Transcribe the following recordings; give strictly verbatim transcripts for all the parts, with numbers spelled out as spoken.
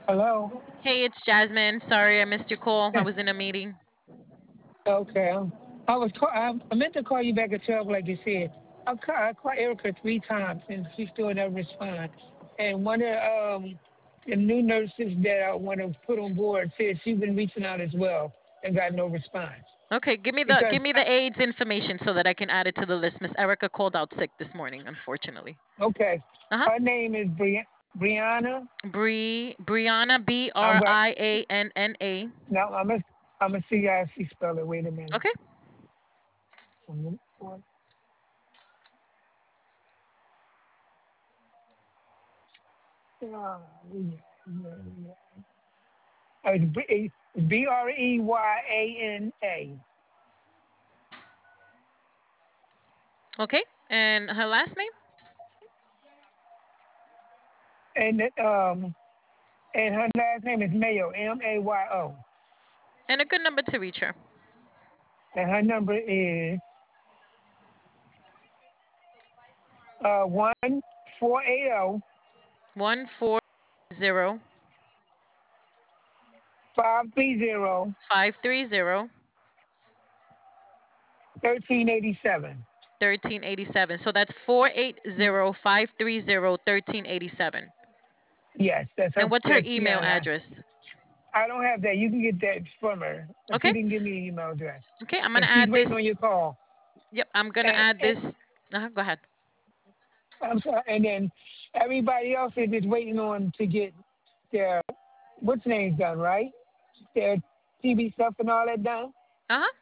Hello. Hey, it's Jasmine. Sorry I missed your call. I was in a meeting. Okay. um, I was call, I, I meant to call you back at twelve, like you said. I called, I called Erica three times and she still never respond. And one of um, the new nurses that I want to put on board said she's been reaching out as well and got no response. Okay, give me the Because give me I, the AIDS information so that I can add it to the list. Miss Erica called out sick this morning, unfortunately. okay, Uh huh. her name is Bri- Brianna. Bree Brianna B I'm R going I A N N A. now. I'm gonna I'm gonna see how she spell it. Wait a minute. Okay. Um, yeah, yeah, yeah. Uh, It's B B R E Y A N A. Okay. And her last name And it, um and her last name is Mayo, M A Y O. and a good number to reach her. And her number is uh one four eight zero One four zero five three zero five three zero thirteen eighty seven. thirteen eighty seven. So that's four eight zero five three zero thirteen eighty seven. Yes, that's her. And what's her That's email Brianna. address? I don't have that. You can get that from her, but she Okay. didn't give me an email address. Okay. I'm gonna And she's add waiting this. on your call. Yep. I'm gonna And, add and this. Uh-huh, go ahead. I'm sorry. And then everybody else is just waiting on to get their what's names done, right? Their T V stuff and all that done. Uh huh.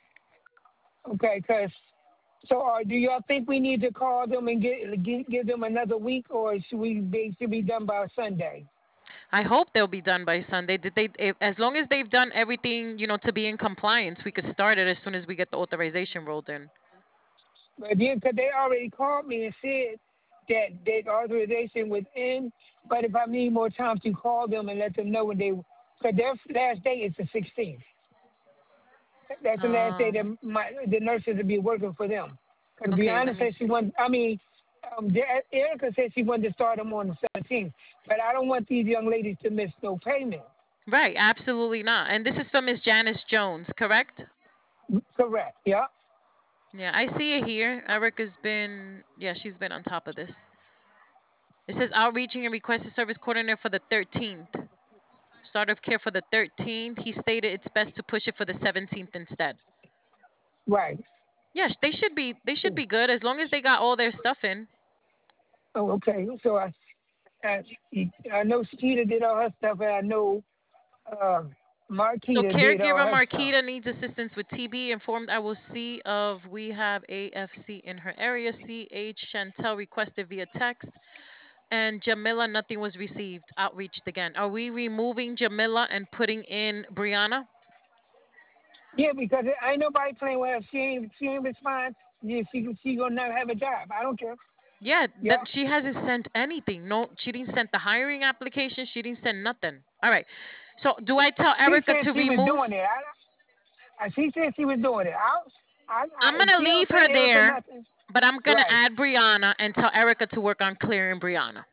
Okay, because so uh, do y'all think we need to call them and get, give give them another week, or should we be should be done by Sunday? I hope they'll be done by Sunday. Did they? If, as long as they've done everything, you know, to be in compliance, we could start it as soon as we get the authorization rolled in. But then, because they already called me and said that that authorization was in, but if I need more time to call them and let them know when they, because their last day is the sixteenth. That's the last day Um. that my the nurses will be working for them. Because Okay. Let Brianna me said she see. wanted. I mean, um, the- Erica said she wanted to start them on the seventeenth. But I don't want these young ladies to miss no payment. Right. Absolutely not. And this is from Miss Janice Jones, correct? Correct. Yeah. Yeah, I see it here. Erica's been. Yeah, she's been on top of this. It says outreaching and requested service coordinator for the thirteenth. Start of care for the thirteenth. He stated it's best to push it for the seventeenth instead. Right. Yes, they should be. They should be good as long as they got all their stuff in. Oh, okay. So I, I, I know Shakita did all her stuff, and I know uh, So Marquita did all caregiver her stuff. Marquita needs assistance with T B. Informed I will see of we have A F C in her area. C H Chantel requested via text. And Jamila, nothing was received. Outreached again. Are we removing Jamila and putting in Brianna? Yeah, because ain't nobody playing with her. She ain't she ain't respond. Yeah, she she gonna not have a job. I don't care. Yeah, Yeah. that she hasn't sent anything. No, she didn't send the hiring application. She didn't send nothing. All right. So do I tell She Erica said to she was doing remove? it. I, I she said she was doing it. I, I, I'm I gonna she don't leave send her Erica there, nothing. but I'm gonna Right. add Brianna and tell Erica to work on clearing Brianna.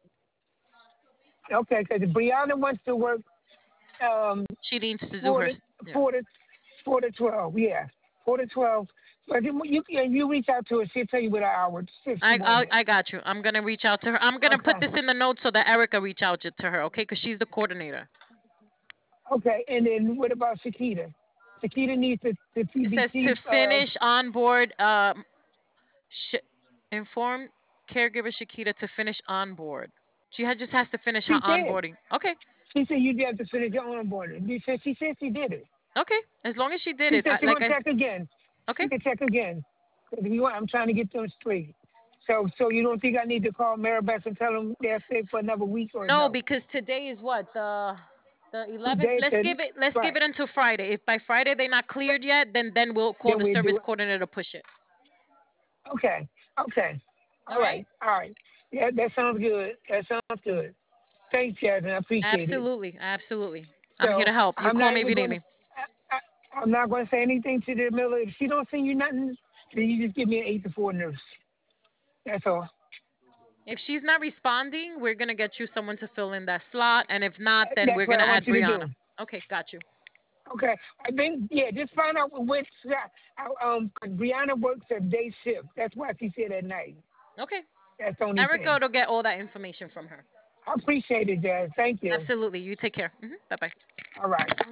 Okay, because Brianna wants to work um She needs to do four her. to s- Yeah. four to four to twelve. Yeah, four to twelve. But you you if you reach out to her, she'll tell you what hour shift she I, I wanted. I got you. I'm gonna reach out to her. I'm gonna put Okay. this in the notes so that Erica reach out to her, okay? Because she's the coordinator. Okay. And then what about Shakita? Shakita needs to to It be says to keep uh finish on board. Um, sh- inform caregiver Shakita to finish on board. She had, just has to finish her she did. onboarding. Okay, She said you have to finish your onboarding. She said she said she did it. okay. As long as she did She it, said I, she's like gonna I. s- check again. Okay. She can check again. If you want, I'm trying to get them straight. So so you don't think I need to call Maribeth and tell them they're safe for another week or No, no? because today is what the the eleventh. Today Let's to give it. Let's give right. it until Friday. If by Friday they're not cleared yet, then then we'll call Then the we do service it. coordinator to push it. Okay. Okay. All All right. right. All right. Yeah, that sounds good. That sounds good. Thanks, Jasmine. I appreciate it. Absolutely, absolutely. I'm here So to help. You I'm call not me if even you need going to. me. I, I, I'm not going to say anything to the Miller. If she don't send you nothing, then you just give me an eight to four nurse. That's all. If she's not responding, we're gonna get you someone to fill in that slot, and if not, then we're That's what gonna I add want you to do. Brianna. Okay, got you. Okay. I think yeah, just find out which uh, um 'cause Brianna works a day shift. That's why she said at night. Okay, That's the only Erica thing. will get all that information from her. I appreciate it, Jazz. Thank you. Absolutely. You take care. Hmm. Bye bye. All right.